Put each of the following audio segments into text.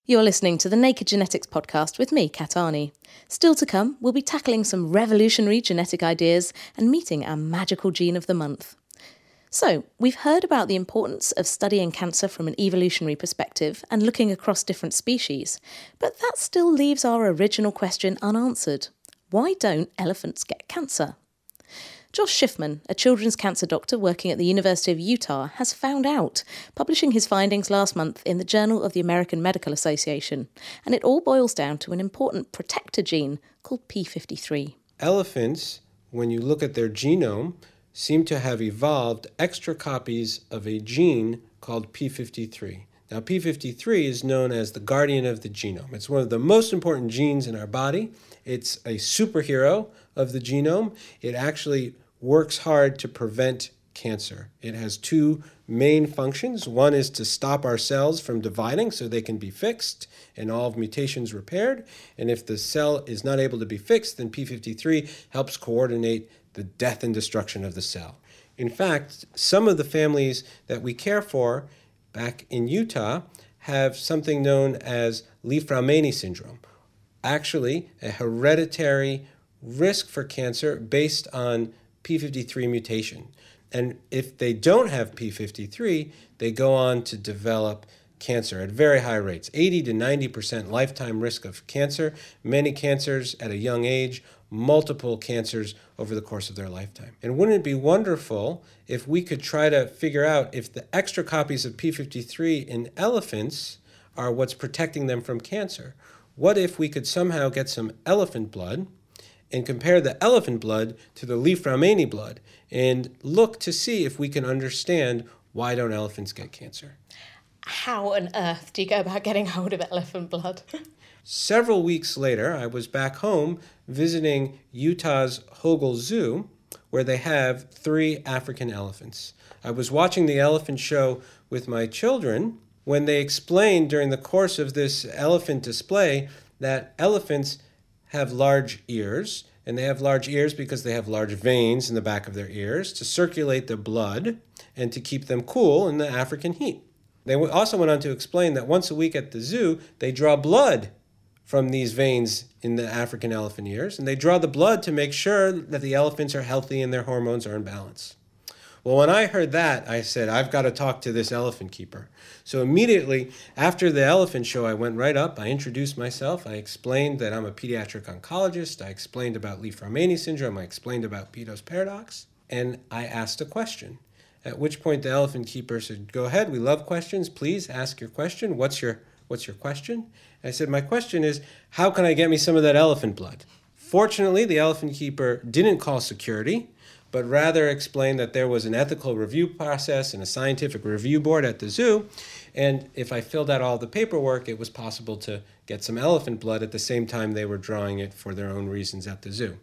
You're listening to the Naked Genetics podcast with me, Kat Arney. Still to come, we'll be tackling some revolutionary genetic ideas and meeting our magical gene of the month. So, we've heard about the importance of studying cancer from an evolutionary perspective and looking across different species, but that still leaves our original question unanswered. Why don't elephants get cancer? Josh Schiffman, a children's cancer doctor working at the University of Utah, has found out, publishing his findings last month in the Journal of the American Medical Association, and it all boils down to an important protector gene called P53. Elephants, when you look at their genome, seem to have evolved extra copies of a gene called P53. Now, P53 is known as the guardian of the genome. It's one of the most important genes in our body. It's a superhero of the genome. It actually works hard to prevent cancer. It has two main functions. One is to stop our cells from dividing so they can be fixed and all mutations repaired. And if the cell is not able to be fixed, then P53 helps coordinate the death and destruction of the cell. In fact, some of the families that we care for back in Utah have something known as Li-Fraumeni syndrome, actually a hereditary risk for cancer based on P53 mutation. And if they don't have P53, they go on to develop cancer at very high rates, 80 to 90% lifetime risk of cancer, many cancers at a young age, multiple cancers over the course of their lifetime. And wouldn't it be wonderful if we could try to figure out if the extra copies of P53 in elephants are what's protecting them from cancer? What if we could somehow get some elephant blood and compare the elephant blood to the Li-Fraumeni blood and look to see if we can understand why don't elephants get cancer? How on earth do you go about getting hold of elephant blood? Several weeks later, I was back home visiting Utah's Hogle Zoo, where they have 3 African elephants. I was watching the elephant show with my children when they explained during the course of this elephant display that elephants have large ears, and they have large ears because they have large veins in the back of their ears to circulate the blood and to keep them cool in the African heat. They also went on to explain that once a week at the zoo, they draw blood from these veins in the African elephant ears, and they draw the blood to make sure that the elephants are healthy and their hormones are in balance. Well, when I heard that, I said, I've got to talk to this elephant keeper. So immediately after the elephant show, I went right up, I introduced myself, I explained that I'm a pediatric oncologist, I explained about Li-Fraumeni syndrome, I explained about Peto's paradox, and I asked a question. At which point the elephant keeper said, go ahead, we love questions, please ask your question. What's your question? I said, my question is, how can I get me some of that elephant blood? Fortunately, the elephant keeper didn't call security, but rather explained that there was an ethical review process and a scientific review board at the zoo, and if I filled out all the paperwork, it was possible to get some elephant blood at the same time they were drawing it for their own reasons at the zoo.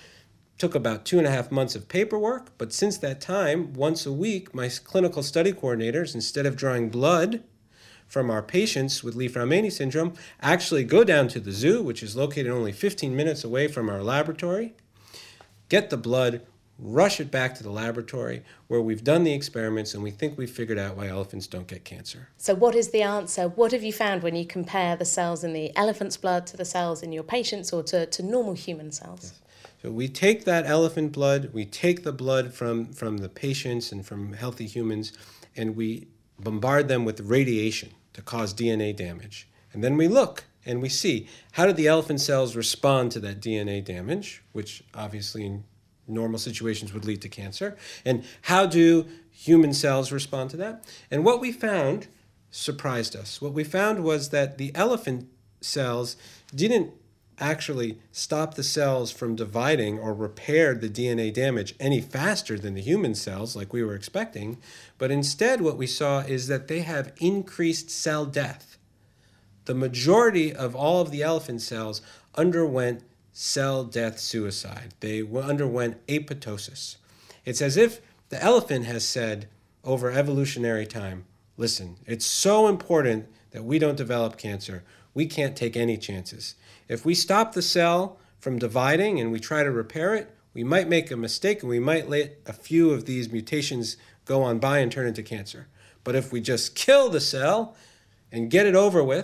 Took about 2.5 months of paperwork, but since that time, once a week, my clinical study coordinators, instead of drawing blood from our patients with Li-Fraumeni syndrome, actually go down to the zoo, which is located only 15 minutes away from our laboratory, get the blood, rush it back to the laboratory where we've done the experiments and we think we've figured out why elephants don't get cancer. So what is the answer? What have you found when you compare the cells in the elephant's blood to the cells in your patients or to normal human cells? Yes. So we take that elephant blood, we take the blood from the patients and from healthy humans, and we bombard them with radiation to cause DNA damage. And then we look and we see, how did the elephant cells respond to that DNA damage, which obviously in normal situations would lead to cancer, and how do human cells respond to that? And what we found surprised us. What we found was that the elephant cells didn't actually stop the cells from dividing or repair the DNA damage any faster than the human cells like we were expecting, but instead what we saw is that they have increased cell death. The majority of all of the elephant cells underwent cell death suicide. They underwent apoptosis. It's as if the elephant has said over evolutionary time, listen, it's so important that we don't develop cancer. We can't take any chances. If we stop the cell from dividing and we try to repair it, we might make a mistake and we might let a few of these mutations go on by and turn into cancer. But if we just kill the cell and get it over with,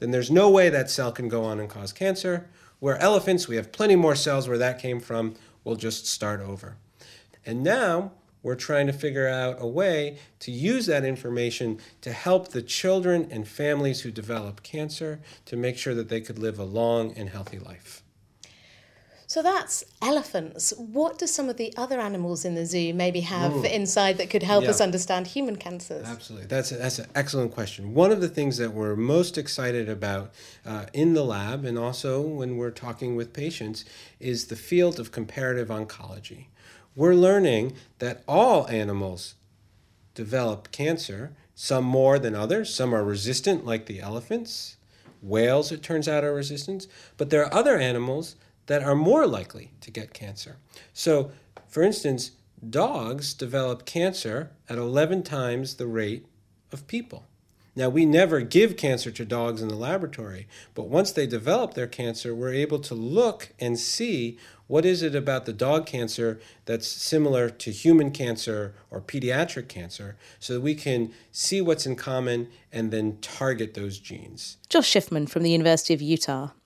then there's no way that cell can go on and cause cancer. Where elephants, we have plenty more cells where that came from. We'll just start over. And now we're trying to figure out a way to use that information to help the children and families who develop cancer to make sure that they could live a long and healthy life. So that's elephants. What do some of the other animals in the zoo maybe have inside that could help us understand human cancers? Absolutely. That's an excellent question. One of the things that we're most excited about in the lab and also when we're talking with patients is the field of comparative oncology. We're learning that all animals develop cancer, some more than others. Some are resistant, like the elephants. Whales, it turns out, are resistant. But there are other animals that are more likely to get cancer. So, for instance, dogs develop cancer at 11 times the rate of people. Now, we never give cancer to dogs in the laboratory, but once they develop their cancer, we're able to look and see what is it about the dog cancer that's similar to human cancer or pediatric cancer, so that we can see what's in common and then target those genes. Josh Schiffman from the University of Utah.